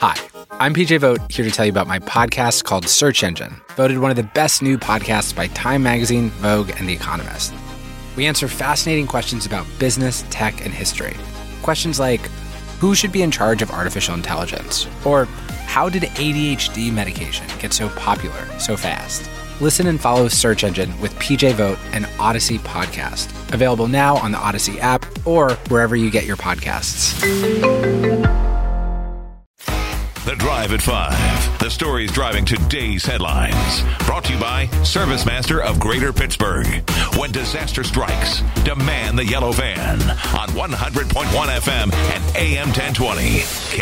Hi, I'm PJ Vogt, here to tell you about my podcast called Search Engine, voted one of the best new podcasts by Time Magazine, Vogue, and The Economist. We answer fascinating questions about business, tech, and history. Questions like, who should be in charge of artificial intelligence? Or, how did ADHD medication get so popular so fast? Listen and follow Search Engine with PJ Vogt and Odyssey Podcast. Available now on the Odyssey app or wherever you get your podcasts. The Drive at 5. The stories driving today's headlines. Brought to you by ServiceMaster of Greater Pittsburgh. When disaster strikes, demand the yellow van on 100.1 FM and AM 1020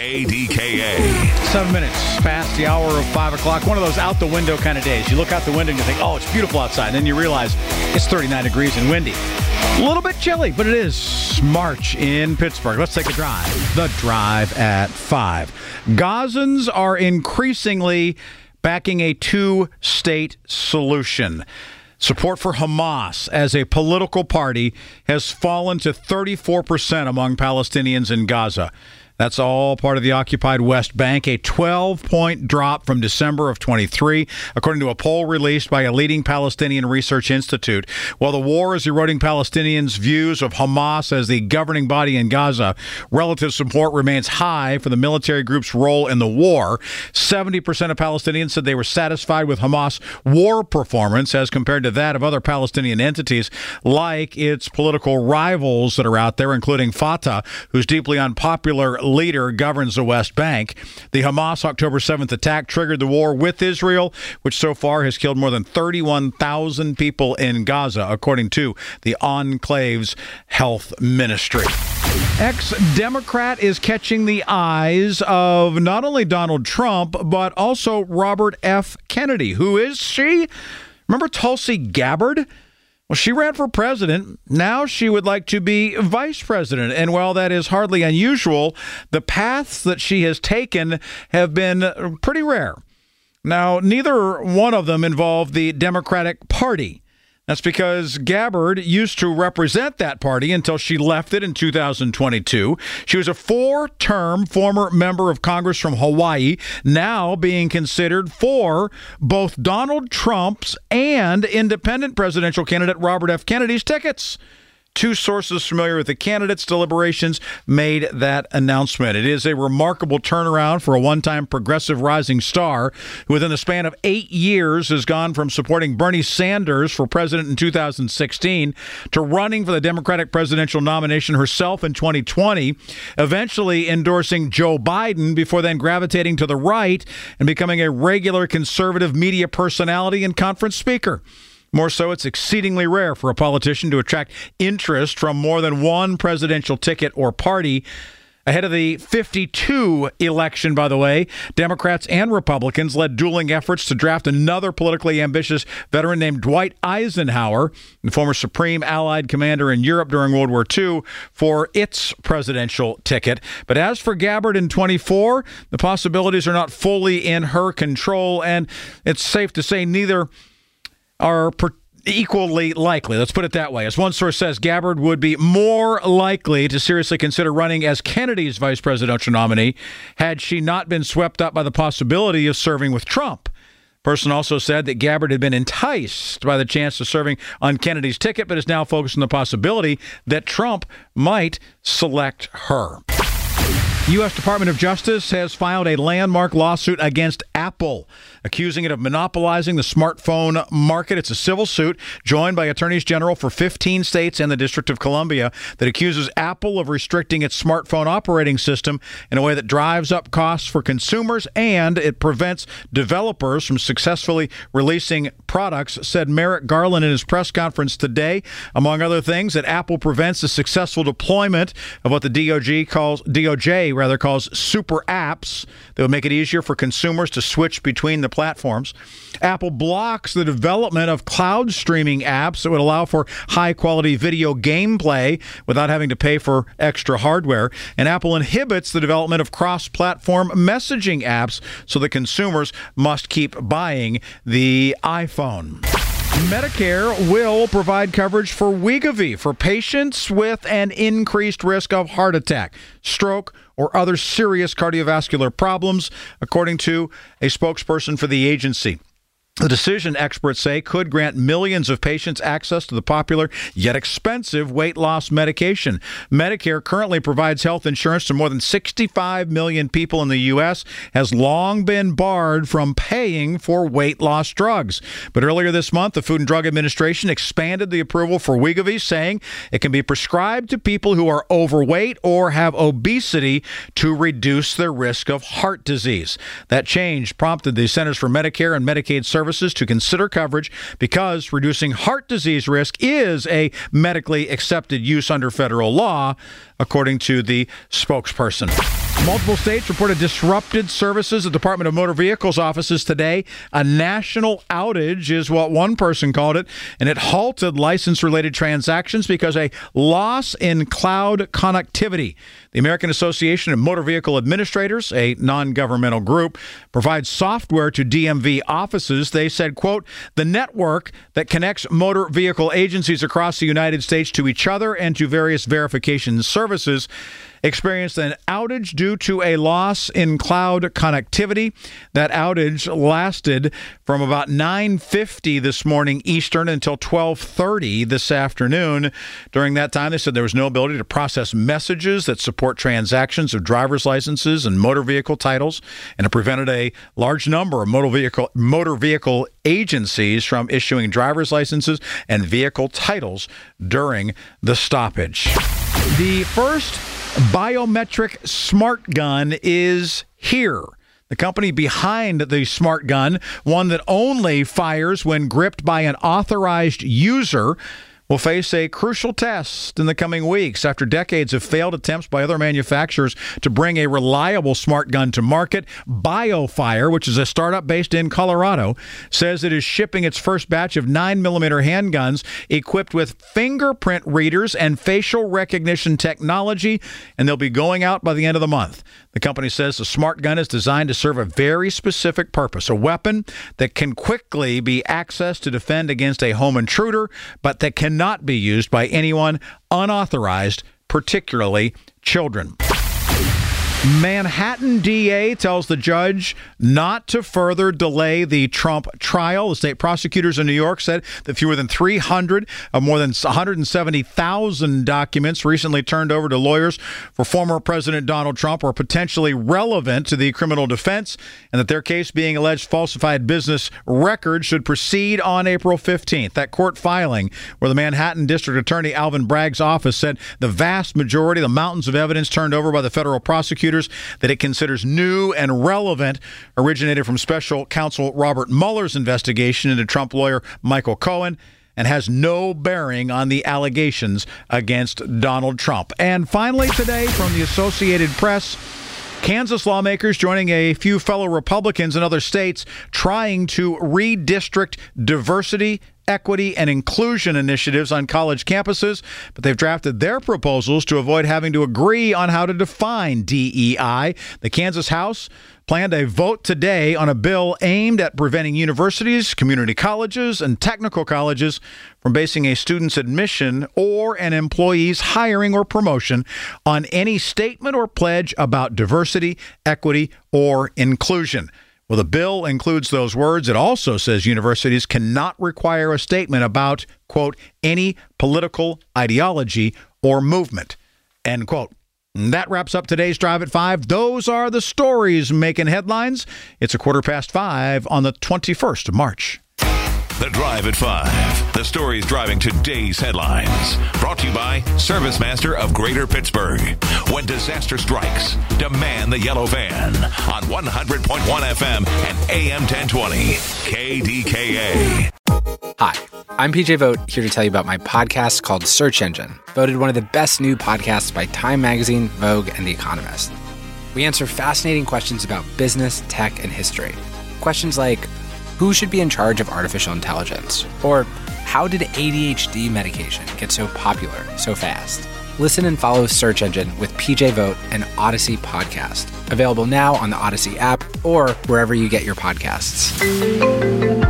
KDKA. 7 minutes past the hour of 5 o'clock. One of those out the window kind of days. You look out the window and you think, oh, it's beautiful outside. And then you realize it's 39 degrees and windy. A little bit chilly, but it is March in Pittsburgh. Let's take a drive. The Drive at 5. Gazans are increasingly backing a two-state solution. Support for Hamas as a political party has fallen to 34% among Palestinians in Gaza. That's all part of the occupied West Bank, a 12-point drop from December of 23, according to a poll released by a leading Palestinian research institute. While the war is eroding Palestinians' views of Hamas as the governing body in Gaza, relative support remains high for the military group's role in the war. 70% of Palestinians said they were satisfied with Hamas' war performance as compared to that of other Palestinian entities, like its political rivals that are out there, including Fatah, whose deeply unpopular leader governs the West Bank. The Hamas October 7th attack triggered the war with Israel, which so far has killed more than 31,000 people in Gaza, according to the Enclave's health ministry. Ex-Democrat is catching the eyes of not only Donald Trump, but also Robert F. Kennedy. Who is she? Remember Tulsi Gabbard? Well, she ran for president. Now she would like to be vice president. And while that is hardly unusual, the paths that she has taken have been pretty rare. Now, neither one of them involved the Democratic Party. That's because Gabbard used to represent that party until she left it in 2022. She was a four-term former member of Congress from Hawaii, now being considered for both Donald Trump's and independent presidential candidate Robert F. Kennedy's tickets. Two sources familiar with the candidates' deliberations made that announcement. It is a remarkable turnaround for a one-time progressive rising star who within the span of 8 years has gone from supporting Bernie Sanders for president in 2016 to running for the Democratic presidential nomination herself in 2020, eventually endorsing Joe Biden before then gravitating to the right and becoming a regular conservative media personality and conference speaker. More so, it's exceedingly rare for a politician to attract interest from more than one presidential ticket or party. Ahead of the 52 election, by the way, Democrats and Republicans led dueling efforts to draft another politically ambitious veteran named Dwight Eisenhower, the former Supreme Allied commander in Europe during World War II, for its presidential ticket. But as for Gabbard in 24, the possibilities are not fully in her control, and it's safe to say neither are equally likely. Let's put it that way. As one source says, Gabbard would be more likely to seriously consider running as Kennedy's vice presidential nominee had she not been swept up by the possibility of serving with Trump. Person also said that Gabbard had been enticed by the chance of serving on Kennedy's ticket, but is now focused on the possibility that Trump might select her. U.S. Department of Justice has filed a landmark lawsuit against Apple, accusing it of monopolizing the smartphone market. It's a civil suit joined by attorneys general for 15 states and the District of Columbia that accuses Apple of restricting its smartphone operating system in a way that drives up costs for consumers and it prevents developers from successfully releasing products, said Merrick Garland in his press conference today. Among other things, that Apple prevents the successful deployment of what the DOJ calls super apps that would make it easier for consumers to switch between the platforms. Apple blocks the development of cloud streaming apps that would allow for high-quality video gameplay without having to pay for extra hardware. And Apple inhibits the development of cross-platform messaging apps so that consumers must keep buying the iPhone. Medicare will provide coverage for Wegovy for patients with an increased risk of heart attack, stroke, or other serious cardiovascular problems, according to a spokesperson for the agency. The decision, experts say, could grant millions of patients access to the popular yet expensive weight loss medication. Medicare currently provides health insurance to more than 65 million people in the U.S., has long been barred from paying for weight loss drugs. But earlier this month, the Food and Drug Administration expanded the approval for Wegovy, saying it can be prescribed to people who are overweight or have obesity to reduce their risk of heart disease. That change prompted the Centers for Medicare and Medicaid Services to consider coverage because reducing heart disease risk is a medically accepted use under federal law, according to the spokesperson. Multiple states reported disrupted services at Department of Motor Vehicles offices today. A national outage is what one person called it, and it halted license-related transactions because a loss in cloud connectivity. The American Association of Motor Vehicle Administrators, a non-governmental group, provides software to DMV offices. They said, quote, the network that connects motor vehicle agencies across the United States to each other and to various verification services experienced an outage due to a loss in cloud connectivity. That outage lasted from about 9:50 this morning Eastern until 12:30 this afternoon. During that time, they said there was no ability to process messages that support transactions of driver's licenses and motor vehicle titles, and it prevented a large number of motor vehicle agencies from issuing driver's licenses and vehicle titles during the stoppage. The first biometric smart gun is here. The company behind the smart gun, one that only fires when gripped by an authorized user, will face a crucial test in the coming weeks after decades of failed attempts by other manufacturers to bring a reliable smart gun to market. BioFire, which is a startup based in Colorado, says it is shipping its first batch of 9mm handguns equipped with fingerprint readers and facial recognition technology, and they'll be going out by the end of the month. The company says the smart gun is designed to serve a very specific purpose, a weapon that can quickly be accessed to defend against a home intruder, but that cannot be used by anyone unauthorized, particularly children. Manhattan DA tells the judge not to further delay the Trump trial. The state prosecutors in New York said that fewer than 300 of more than 170,000 documents recently turned over to lawyers for former President Donald Trump are potentially relevant to the criminal defense, and that their case being alleged falsified business records should proceed on April 15th. That court filing, where the Manhattan District Attorney Alvin Bragg's office said the vast majority, the mountains of evidence turned over by the federal prosecutors that it considers new and relevant, originated from special counsel Robert Mueller's investigation into Trump lawyer Michael Cohen, and has no bearing on the allegations against Donald Trump. And finally today, from the Associated Press, Kansas lawmakers joining a few fellow Republicans in other states trying to redistrict diversity, equity, and inclusion initiatives on college campuses, but they've drafted their proposals to avoid having to agree on how to define DEI. The Kansas House planned a vote today on a bill aimed at preventing universities, community colleges, and technical colleges from basing a student's admission or an employee's hiring or promotion on any statement or pledge about diversity, equity, or inclusion. Well, the bill includes those words. It also says universities cannot require a statement about, quote, any political ideology or movement, end quote. And that wraps up today's Drive at 5. Those are the stories making headlines. It's 5:15 on the 21st of March. The Drive at 5. The stories driving today's headlines. Brought to you by ServiceMaster of Greater Pittsburgh. When disaster strikes, demand the yellow van on 100.1 FM and AM 1020 KDKA. Hi, I'm PJ Vogt, here to tell you about my podcast called Search Engine, voted one of the best new podcasts by Time Magazine, Vogue, and The Economist. We answer fascinating questions about business, tech, and history. Questions like, who should be in charge of artificial intelligence? Or how did ADHD medication get so popular so fast? Listen and follow Search Engine with PJ Vogt and Odyssey Podcast. Available now on the Odyssey app or wherever you get your podcasts.